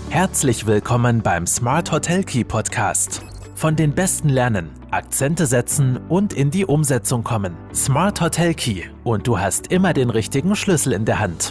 Herzlich willkommen beim Smart Hotel Key Podcast. Von den Besten lernen, Akzente setzen und in die Umsetzung kommen. Smart Hotel Key und du hast immer den richtigen Schlüssel in der Hand.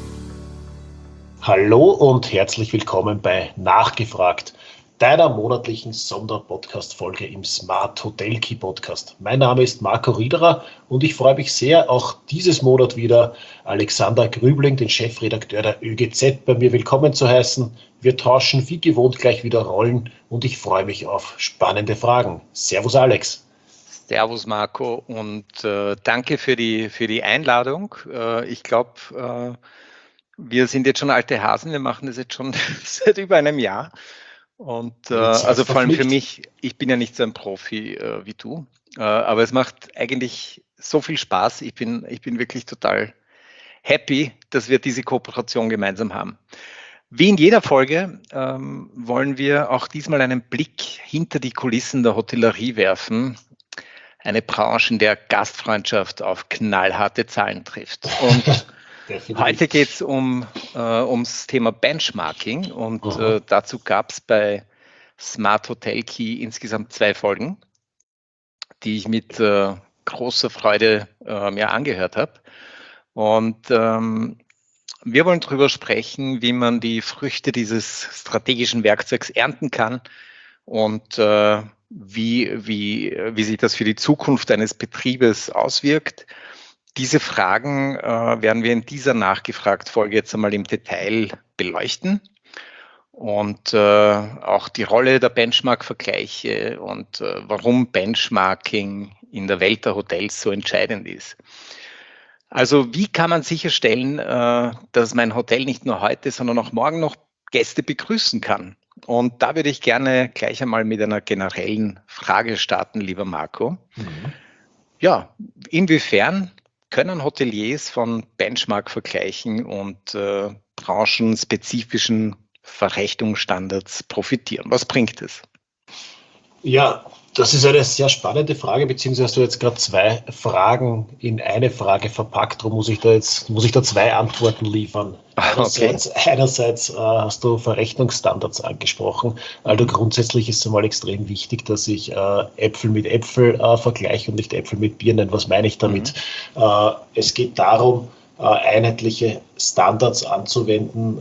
Hallo und herzlich willkommen bei Nachgefragt, deiner monatlichen Sonderpodcast-Folge im Smart Hotel Key Podcast. Mein Name ist Marco Riederer und ich freue mich sehr, auch dieses Monat wieder Alexander Grübling, den Chefredakteur der ÖGZ, bei mir willkommen zu heißen. Wir tauschen wie gewohnt gleich wieder Rollen und ich freue mich auf spannende Fragen. Servus Alex. Servus Marco und danke für die Einladung. Ich glaube, wir sind jetzt schon alte Hasen, wir machen das jetzt schon seit über einem Jahr. Und also vor allem für mich, ich bin ja nicht so ein Profi wie du, aber es macht eigentlich so viel Spaß. Ich bin wirklich total happy, dass wir diese Kooperation gemeinsam haben. Wie in jeder Folge wollen wir auch diesmal einen Blick hinter die Kulissen der Hotellerie werfen. Eine Branche, in der Gastfreundschaft auf knallharte Zahlen trifft. Und heute geht es ums Thema Benchmarking und dazu gab es bei Smart Hotel Key insgesamt 2 Folgen, die ich mit großer Freude mir angehört habe. Und wir wollen darüber sprechen, wie man die Früchte dieses strategischen Werkzeugs ernten kann und wie sich das für die Zukunft eines Betriebes auswirkt. Diese Fragen werden wir in dieser Nachgefragt-Folge jetzt einmal im Detail beleuchten und auch die Rolle der Benchmark-Vergleiche und warum Benchmarking in der Welt der Hotels so entscheidend ist. Also wie kann man sicherstellen, dass mein Hotel nicht nur heute, sondern auch morgen noch Gäste begrüßen kann? Und da würde ich gerne gleich einmal mit einer generellen Frage starten, lieber Marco. Ja, inwiefern können Hoteliers von Benchmark-Vergleichen und branchenspezifischen Verrechnungsstandards profitieren? Was bringt es? Ja, das ist eine sehr spannende Frage, beziehungsweise hast du jetzt gerade 2 Fragen in eine Frage verpackt, darum muss ich da 2 Antworten liefern. Einerseits hast du Verrechnungsstandards angesprochen. Also grundsätzlich ist es einmal extrem wichtig, dass ich Äpfel mit Äpfel vergleiche und nicht Äpfel mit Birnen. Was meine ich damit? Es geht darum, einheitliche Standards anzuwenden,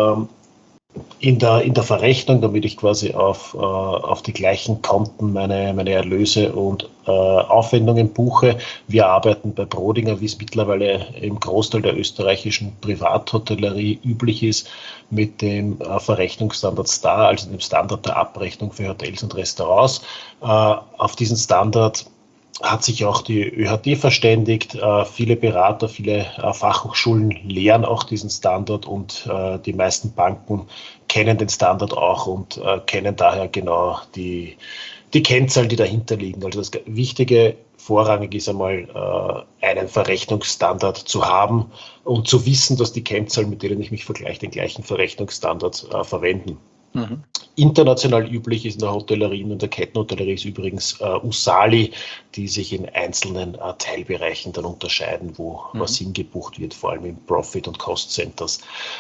in der Verrechnung, damit ich quasi auf die gleichen Konten meine Erlöse und Aufwendungen buche. Wir arbeiten bei Brodinger, wie es mittlerweile im Großteil der österreichischen Privathotellerie üblich ist, mit dem Verrechnungsstandard STAR, also dem Standard der Abrechnung für Hotels und Restaurants. Auf diesen Standard hat sich auch die ÖHD verständigt. Viele Berater, viele Fachhochschulen lehren auch diesen Standard und die meisten Banken kennen den Standard auch und kennen daher genau die Kennzahlen, die dahinter liegen. Also das Wichtige vorrangig ist einmal einen Verrechnungsstandard zu haben und zu wissen, dass die Kennzahlen, mit denen ich mich vergleiche, den gleichen Verrechnungsstandard verwenden. International üblich ist in der Hotellerie und der Kettenhotellerie ist übrigens USALI, die sich in einzelnen Teilbereichen dann unterscheiden, wo was hingebucht wird, vor allem in Profit- und Cost-Centers.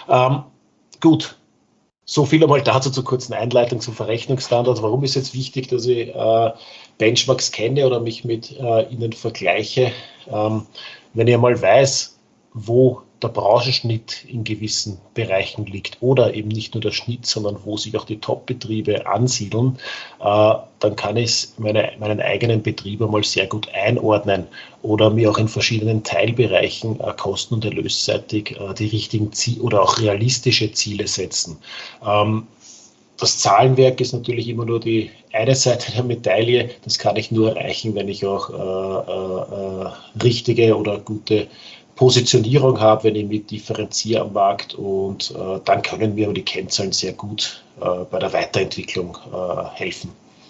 Gut, so viel einmal dazu zur kurzen Einleitung zum Verrechnungsstandard. Warum ist jetzt wichtig, dass ich Benchmarks kenne oder mich mit ihnen vergleiche? Wenn ich einmal weiß, wo der Branchenschnitt in gewissen Bereichen liegt oder eben nicht nur der Schnitt, sondern wo sich auch die Top-Betriebe ansiedeln, dann kann ich meinen eigenen Betrieb einmal sehr gut einordnen oder mir auch in verschiedenen Teilbereichen kosten- und erlösseitig die richtigen Ziele oder auch realistische Ziele setzen. Das Zahlenwerk ist natürlich immer nur die eine Seite der Medaille. Das kann ich nur erreichen, wenn ich auch richtige oder gute Positionierung habe, wenn ich mich differenziere am Markt und dann können mir aber die Kennzahlen sehr gut bei der Weiterentwicklung helfen.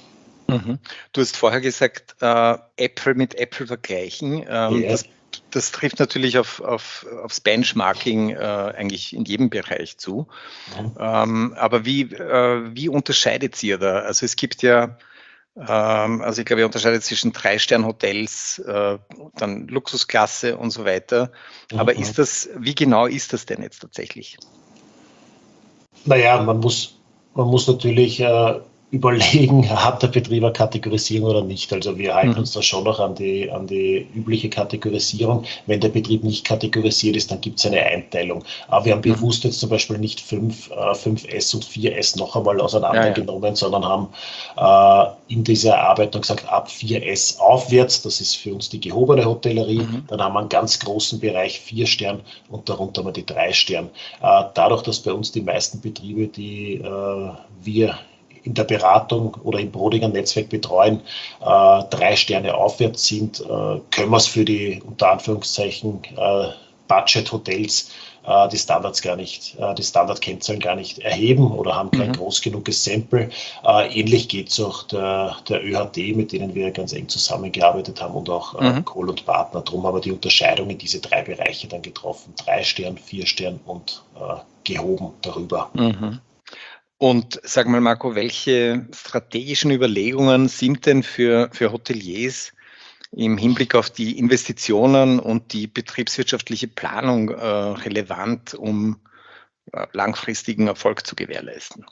Du hast vorher gesagt, Äpfel mit Äpfel vergleichen. Das trifft natürlich aufs Benchmarking eigentlich in jedem Bereich zu. Aber wie unterscheidet ihr da? Also es gibt ja, also ich glaube, ihr unterscheidet zwischen 3-Stern-Hotels, dann Luxusklasse und so weiter. Aber wie genau ist das denn jetzt tatsächlich? Naja, man muss natürlich überlegen, hat der Betrieb eine Kategorisierung oder nicht. Also wir halten uns da schon noch an die übliche Kategorisierung. Wenn der Betrieb nicht kategorisiert ist, dann gibt es eine Einteilung. Aber wir haben bewusst jetzt zum Beispiel nicht 5S und 4S noch einmal auseinandergenommen, sondern haben in dieser Erarbeitung gesagt, ab 4S aufwärts, das ist für uns die gehobene Hotellerie. Dann haben wir einen ganz großen Bereich 4 Stern und darunter haben wir die 3 Stern. Dadurch, dass bei uns die meisten Betriebe, die wir in der Beratung oder im Brodinger Netzwerk betreuen, 3 Sterne aufwärts sind, können wir es für die, unter Anführungszeichen, Budget-Hotels die Standards gar nicht, die Standardkennzahlen gar nicht erheben oder haben kein groß genuges Sample. Ähnlich geht es auch der ÖHD, mit denen wir ganz eng zusammengearbeitet haben, und auch Kohl und Partner. Darum haben wir die Unterscheidung in diese 3 Bereiche dann getroffen. 3 Stern, 4 Stern und gehoben darüber. Und sag mal, Marco, welche strategischen Überlegungen sind denn für Hoteliers im Hinblick auf die Investitionen und die betriebswirtschaftliche Planung relevant, um langfristigen Erfolg zu gewährleisten?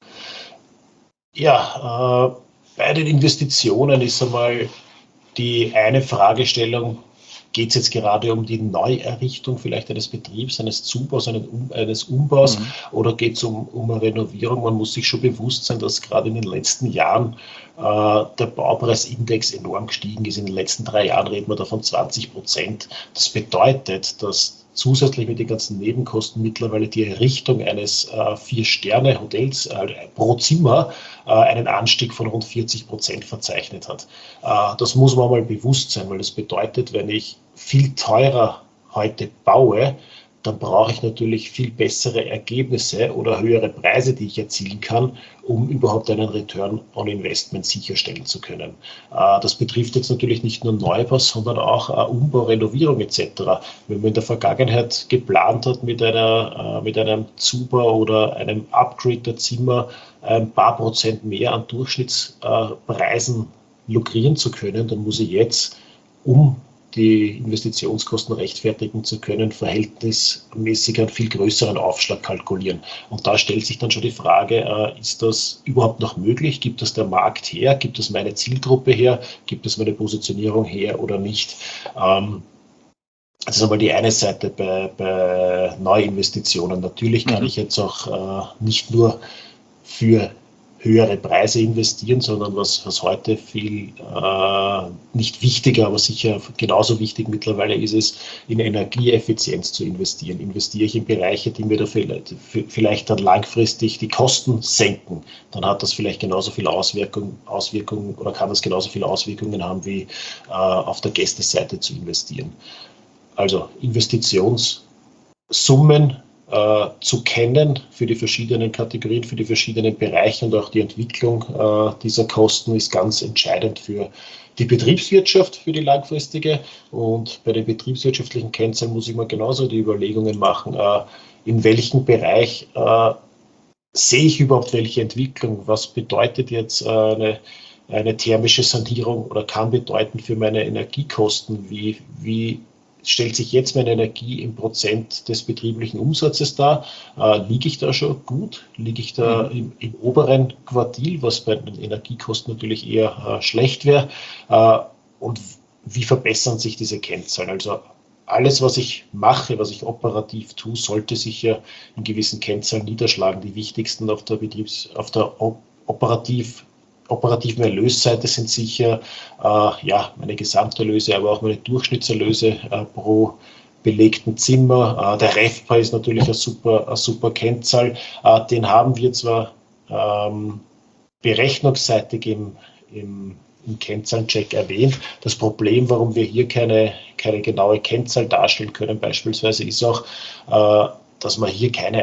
Ja, bei den Investitionen ist einmal die eine Fragestellung: Geht es jetzt gerade um die Neuerrichtung vielleicht eines Betriebs, eines Zubaus, eines Umbaus, oder geht es um eine Renovierung? Man muss sich schon bewusst sein, dass gerade in den letzten Jahren der Baupreisindex enorm gestiegen ist. In den letzten 3 Jahren reden wir da von 20%. Das bedeutet, dass zusätzlich mit den ganzen Nebenkosten mittlerweile die Errichtung eines 4-Sterne-Hotels pro Zimmer einen Anstieg von rund 40% verzeichnet hat. Das muss man mal bewusst sein, weil das bedeutet, wenn ich viel teurer heute baue, dann brauche ich natürlich viel bessere Ergebnisse oder höhere Preise, die ich erzielen kann, um überhaupt einen Return on Investment sicherstellen zu können. Das betrifft jetzt natürlich nicht nur Neubau, sondern auch Umbau, Renovierung etc. Wenn man in der Vergangenheit geplant hat, mit einem Zubau oder einem Upgrade der Zimmer ein paar Prozent mehr an Durchschnittspreisen lukrieren zu können, dann muss ich jetzt, um die Investitionskosten rechtfertigen zu können, verhältnismäßig einen viel größeren Aufschlag kalkulieren. Und da stellt sich dann schon die Frage, ist das überhaupt noch möglich? Gibt das der Markt her? Gibt es meine Zielgruppe her? Gibt es meine Positionierung her oder nicht? Das ist einmal die eine Seite bei Neuinvestitionen. Natürlich kann ich jetzt auch nicht nur für höhere Preise investieren, sondern was heute viel nicht wichtiger, aber sicher genauso wichtig mittlerweile ist es, in Energieeffizienz zu investieren. Investiere ich in Bereiche, die mir da vielleicht dann langfristig die Kosten senken, dann hat das vielleicht genauso viel Auswirkungen oder kann das genauso viele Auswirkungen haben, wie auf der Gästeseite zu investieren. Also Investitionssummen zu kennen für die verschiedenen Kategorien, für die verschiedenen Bereiche, und auch die Entwicklung dieser Kosten ist ganz entscheidend für die Betriebswirtschaft, für die langfristige. Und bei den betriebswirtschaftlichen Kennzahlen muss ich mir genauso die Überlegungen machen, in welchem Bereich sehe ich überhaupt welche Entwicklung, was bedeutet jetzt eine thermische Sanierung oder kann bedeuten für meine Energiekosten, wie stellt sich jetzt meine Energie im Prozent des betrieblichen Umsatzes dar? Liege ich da schon gut? Liege ich da im oberen Quartil, was bei den Energiekosten natürlich eher schlecht wäre? Und wie verbessern sich diese Kennzahlen? Also alles, was ich mache, was ich operativ tue, sollte sich ja in gewissen Kennzahlen niederschlagen. Die wichtigsten auf der operativen Erlösseite sind sicher meine Gesamterlöse, aber auch meine Durchschnittserlöse pro belegten Zimmer. Der RevPAR ist natürlich eine super Kennzahl. Den haben wir zwar berechnungsseitig im Kennzahlencheck erwähnt. Das Problem, warum wir hier keine genaue Kennzahl darstellen können, beispielsweise, ist auch, dass man hier keinen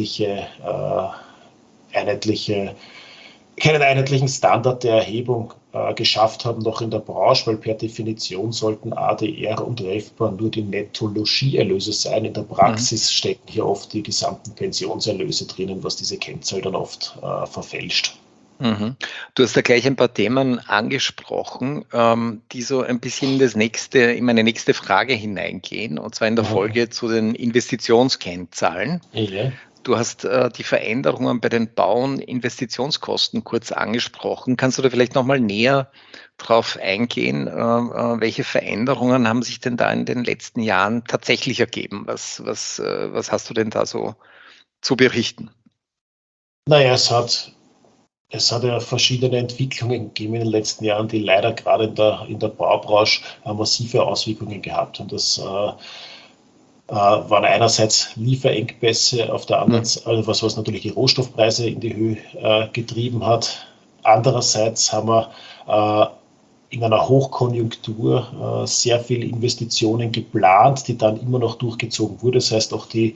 einheitlichen Standard der Erhebung geschafft haben, noch in der Branche, weil per Definition sollten ADR und RevPAR nur die Netto-Logierlöse sein. In der Praxis stecken hier oft die gesamten Pensionserlöse drinnen, was diese Kennzahl dann oft verfälscht. Du hast da gleich ein paar Themen angesprochen, die so ein bisschen in meine nächste Frage hineingehen, und zwar in der Folge zu den Investitionskennzahlen. Ja. Du hast die Veränderungen bei den Bau- und Investitionskosten kurz angesprochen. Kannst du da vielleicht nochmal näher drauf eingehen? Welche Veränderungen haben sich denn da in den letzten Jahren tatsächlich ergeben? Was hast du denn da so zu berichten? Naja, es hat ja verschiedene Entwicklungen gegeben in den letzten Jahren, die leider gerade in der Baubranche massive Auswirkungen gehabt haben. Das waren einerseits Lieferengpässe, auf der anderen Seite, also was natürlich die Rohstoffpreise in die Höhe getrieben hat. Andererseits haben wir in einer Hochkonjunktur sehr viele Investitionen geplant, die dann immer noch durchgezogen wurden. Das heißt, auch die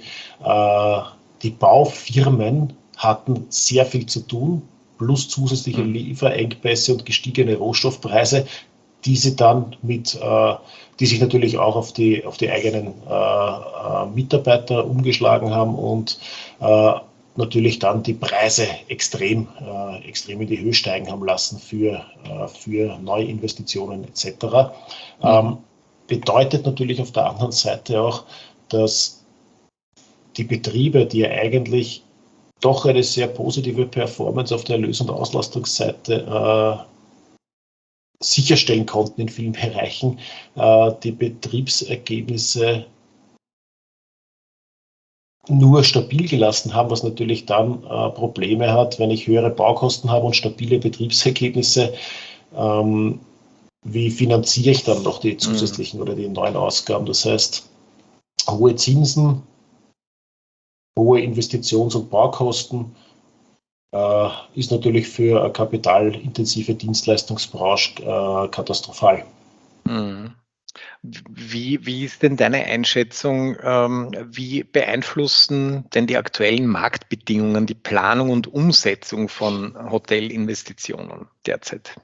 Baufirmen hatten sehr viel zu tun, plus zusätzliche Lieferengpässe und gestiegene Rohstoffpreise, die sich natürlich auch auf die eigenen Mitarbeiter umgeschlagen haben und natürlich dann die Preise extrem in die Höhe steigen haben lassen für Neuinvestitionen etc. Bedeutet natürlich auf der anderen Seite auch, dass die Betriebe, die ja eigentlich doch eine sehr positive Performance auf der Erlös- und Auslastungsseite sicherstellen konnten in vielen Bereichen, die Betriebsergebnisse nur stabil gelassen haben, was natürlich dann Probleme hat, wenn ich höhere Baukosten habe und stabile Betriebsergebnisse. Wie finanziere ich dann noch die zusätzlichen oder die neuen Ausgaben? Das heißt, hohe Zinsen, hohe Investitions- und Baukosten ist natürlich für eine kapitalintensive Dienstleistungsbranche katastrophal. Wie ist denn deine Einschätzung? Wie beeinflussen denn die aktuellen Marktbedingungen die Planung und Umsetzung von Hotelinvestitionen derzeit?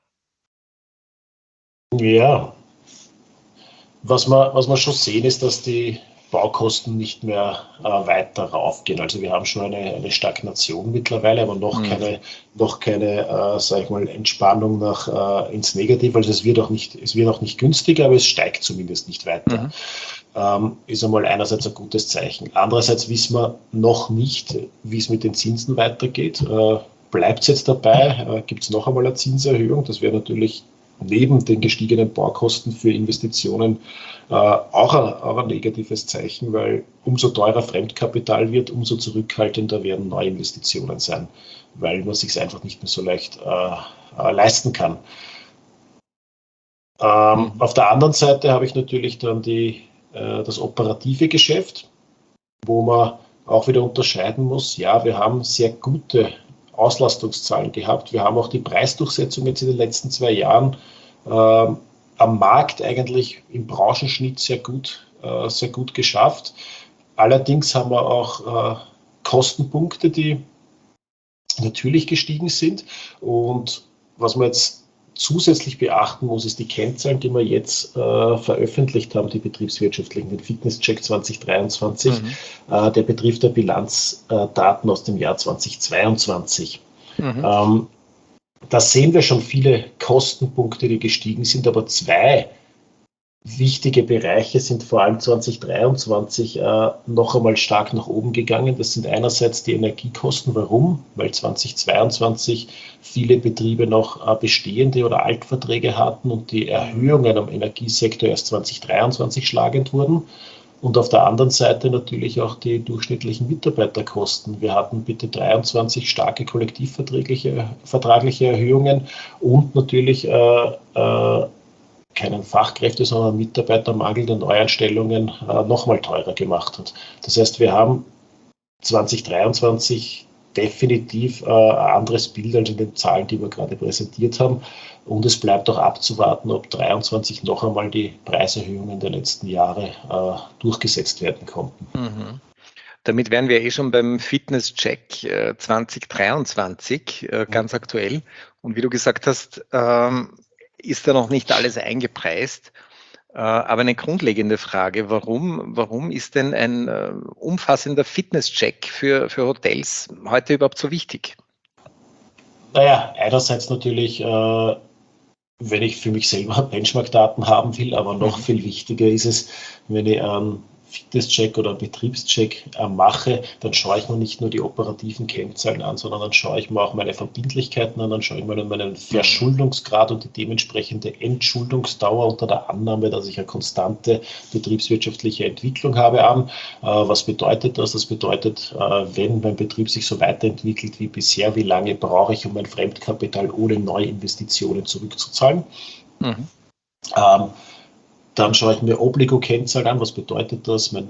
Ja, was wir schon sehen, ist, dass die Baukosten nicht mehr weiter raufgehen. Also wir haben schon eine Stagnation mittlerweile, aber noch keine sag ich mal, Entspannung ins Negative. Also es wird auch nicht günstiger, aber es steigt zumindest nicht weiter. Ist einmal einerseits ein gutes Zeichen. Andererseits wissen wir noch nicht, wie es mit den Zinsen weitergeht. Bleibt es jetzt dabei? Gibt es noch einmal eine Zinserhöhung? Das wäre natürlich neben den gestiegenen Baukosten für Investitionen auch ein negatives Zeichen, weil umso teurer Fremdkapital wird, umso zurückhaltender werden Neuinvestitionen sein, weil man sich es einfach nicht mehr so leicht leisten kann. Auf der anderen Seite habe ich natürlich dann das operative Geschäft, wo man auch wieder unterscheiden muss. Ja, wir haben sehr gute Auslastungszahlen gehabt. Wir haben auch die Preisdurchsetzung jetzt in den letzten 2 Jahren am Markt eigentlich im Branchenschnitt sehr gut geschafft. Allerdings haben wir auch Kostenpunkte, die natürlich gestiegen sind. Und was man jetzt zusätzlich beachten muss, ist die Kennzahlen, die wir jetzt veröffentlicht haben, die betriebswirtschaftlichen, den Fitnesscheck 2023, der betrifft der Bilanzdaten aus dem Jahr 2022. Da sehen wir schon viele Kostenpunkte, die gestiegen sind, aber 2 wichtige Bereiche sind vor allem 2023 noch einmal stark nach oben gegangen. Das sind einerseits die Energiekosten. Warum? Weil 2022 viele Betriebe noch bestehende oder Altverträge hatten und die Erhöhungen am Energiesektor erst 2023 schlagend wurden. Und auf der anderen Seite natürlich auch die durchschnittlichen Mitarbeiterkosten. Wir hatten bitte 23 starke kollektivvertragliche Erhöhungen und natürlich keinen Fachkräfte, sondern Mitarbeitermangel, der Neueinstellungen nochmal teurer gemacht hat. Das heißt, wir haben 2023 definitiv ein anderes Bild als in den Zahlen, die wir gerade präsentiert haben. Und es bleibt auch abzuwarten, ob 2023 noch einmal die Preiserhöhungen der letzten Jahre durchgesetzt werden konnten. Damit wären wir schon beim Fitnesscheck 2023 ganz aktuell. Und wie du gesagt hast, ist da noch nicht alles eingepreist. Aber eine grundlegende Frage, warum ist denn ein umfassender Fitnesscheck für Hotels heute überhaupt so wichtig? Naja, einerseits natürlich, wenn ich für mich selber Benchmark-Daten haben will, aber noch viel wichtiger ist es, wenn ich Fitnesscheck oder einen Betriebscheck mache, dann schaue ich mir nicht nur die operativen Kennzahlen an, sondern dann schaue ich mir auch meine Verbindlichkeiten an, dann schaue ich mir meinen Verschuldungsgrad und die dementsprechende Entschuldungsdauer unter der Annahme, dass ich eine konstante betriebswirtschaftliche Entwicklung habe an. Was bedeutet das? Das bedeutet, wenn mein Betrieb sich so weiterentwickelt wie bisher, wie lange brauche ich, um mein Fremdkapital ohne Neuinvestitionen zurückzuzahlen? Mhm. Dann schaue ich mir Obligo-Kennzahlen an. Was bedeutet das? Mein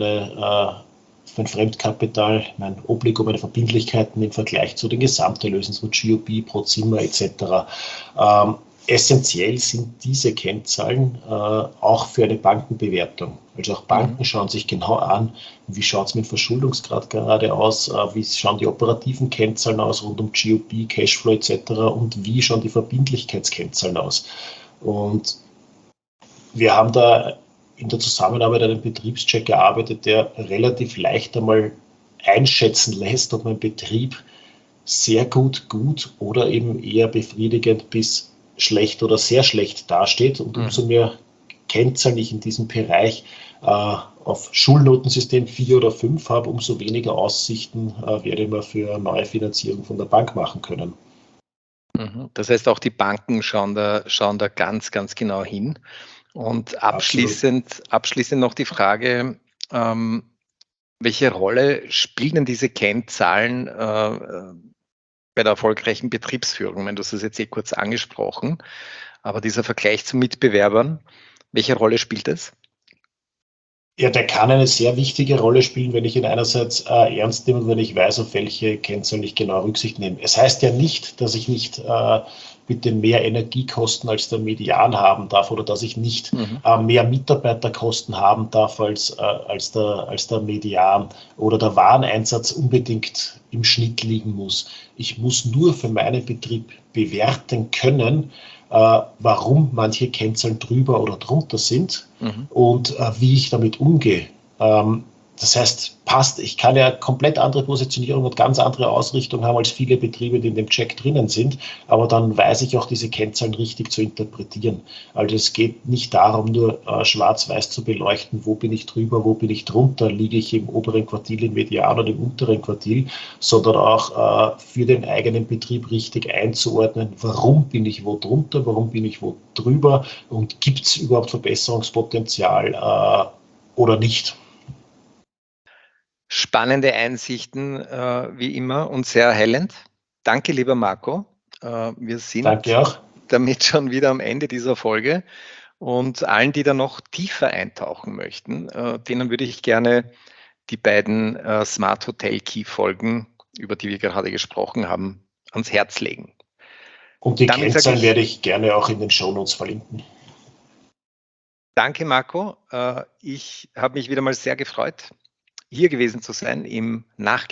Fremdkapital, mein Obligo, meine Verbindlichkeiten im Vergleich zu den Gesamterlösen, so GOP pro Zimmer etc. Essentiell sind diese Kennzahlen auch für eine Bankenbewertung. Also auch Banken schauen sich genau an, wie schaut es mit Verschuldungsgrad gerade aus, wie schauen die operativen Kennzahlen aus rund um GOP, Cashflow etc. und wie schauen die Verbindlichkeitskennzahlen aus. Und wir haben da in der Zusammenarbeit einen Betriebscheck gearbeitet, der relativ leicht einmal einschätzen lässt, ob mein Betrieb sehr gut oder eben eher befriedigend bis schlecht oder sehr schlecht dasteht. Und umso mehr Kennzahlen ich in diesem Bereich auf Schulnotensystem 4 oder 5 habe, umso weniger Aussichten werde ich mir für neue Finanzierung von der Bank machen können. Das heißt, auch die Banken schauen da ganz, ganz genau hin. Und abschließend noch die Frage, welche Rolle spielen denn diese Kennzahlen bei der erfolgreichen Betriebsführung? Du hast es jetzt kurz angesprochen, aber dieser Vergleich zu Mitbewerbern, welche Rolle spielt es? Ja, der kann eine sehr wichtige Rolle spielen, wenn ich ihn einerseits ernst nehme und wenn ich weiß, auf welche Kennzahlen ich genau Rücksicht nehme. Es heißt ja nicht, dass ich nicht bitte mehr Energiekosten als der Median haben darf oder dass ich nicht mehr Mitarbeiterkosten haben darf als der Median oder der Wareneinsatz unbedingt im Schnitt liegen muss. Ich muss nur für meinen Betrieb bewerten können, warum manche Kennzahlen drüber oder drunter sind und wie ich damit umgehe. Das heißt, passt, ich kann ja komplett andere Positionierung und ganz andere Ausrichtung haben als viele Betriebe, die in dem Check drinnen sind, aber dann weiß ich auch, diese Kennzahlen richtig zu interpretieren. Also es geht nicht darum, nur schwarz-weiß zu beleuchten, wo bin ich drüber, wo bin ich drunter, liege ich im oberen Quartil, im Median oder im unteren Quartil, sondern auch für den eigenen Betrieb richtig einzuordnen, warum bin ich wo drunter, warum bin ich wo drüber und gibt es überhaupt Verbesserungspotenzial oder nicht. Spannende Einsichten wie immer und sehr erhellend. Danke, lieber Marco. Wir sind damit schon wieder am Ende dieser Folge und allen, die da noch tiefer eintauchen möchten, denen würde ich gerne die beiden Smart Hotel Key Folgen, über die wir gerade gesprochen haben, ans Herz legen. Und die Kennzahlen werde ich gerne auch in den Shownotes verlinken. Danke, Marco. Ich habe mich wieder mal sehr gefreut, hier gewesen zu sein im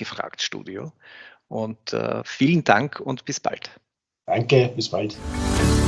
Nachgefragt-Studio. Und vielen Dank und bis bald. Danke, bis bald.